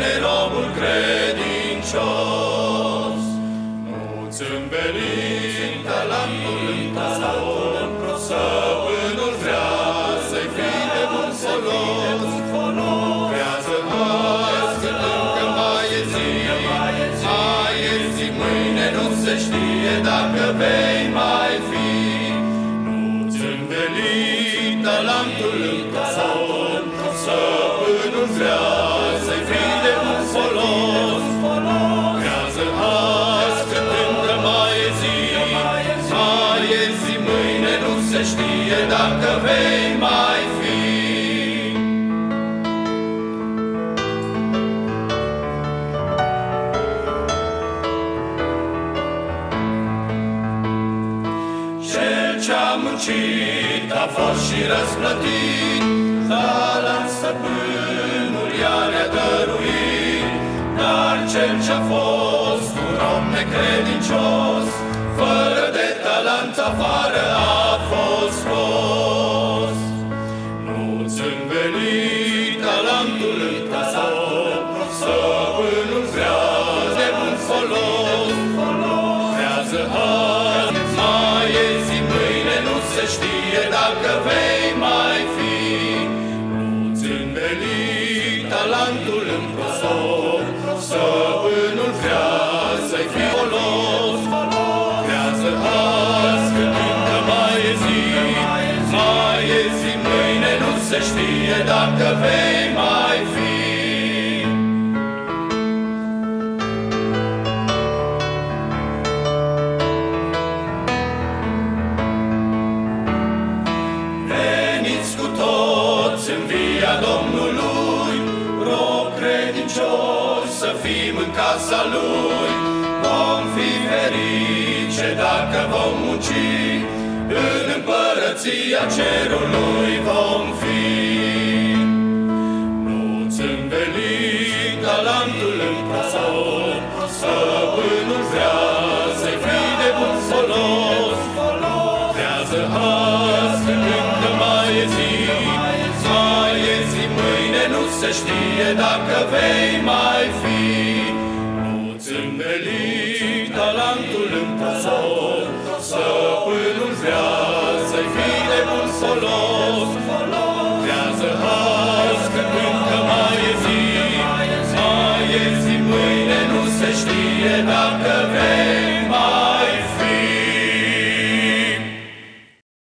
mâine robul credincios. Nu-ți înveli talentul în talentul, stăpânul vrea să-i fie de bun folos. Creează azi, că încă mai e zi, mâine nu se știe dacă vei mai fi. Nu-ți înveli talentul în talentul, stăpânul vrea să-i fie de bun folos. Creează azi, că încă mai e zi, mâine nu se știe dacă vei mai fi. Cel ce-a muncit a fost și răsplătit, talent stăpânul iar i-a dăruit. Dar cel ce-a fost un om necredincios, fără de talent afară a fost scos. Nu-ți înveli talentul în talentul, stăpânul vrea de bun folos. Creează azi, mai e zi, mâine nu se știe dacă vei mai fi. Nu-ți înveli talentul în talentul, stăpânul vrea să-i fie folos. Creează azi, că încă mai e zi, mâine nu se știe dacă vei mai fi. Veniți cu toți în via Domnului, rob credincioși să fim în casa Lui. Vom fi ferice dacă vom munci, în împărăția cerului vom fi. Nu-ți înveli talentul în talentul, stăpânul vrea să-i fii de bun folos. Creează azi, că încă mai e zi, mâine nu se știe dacă vei mai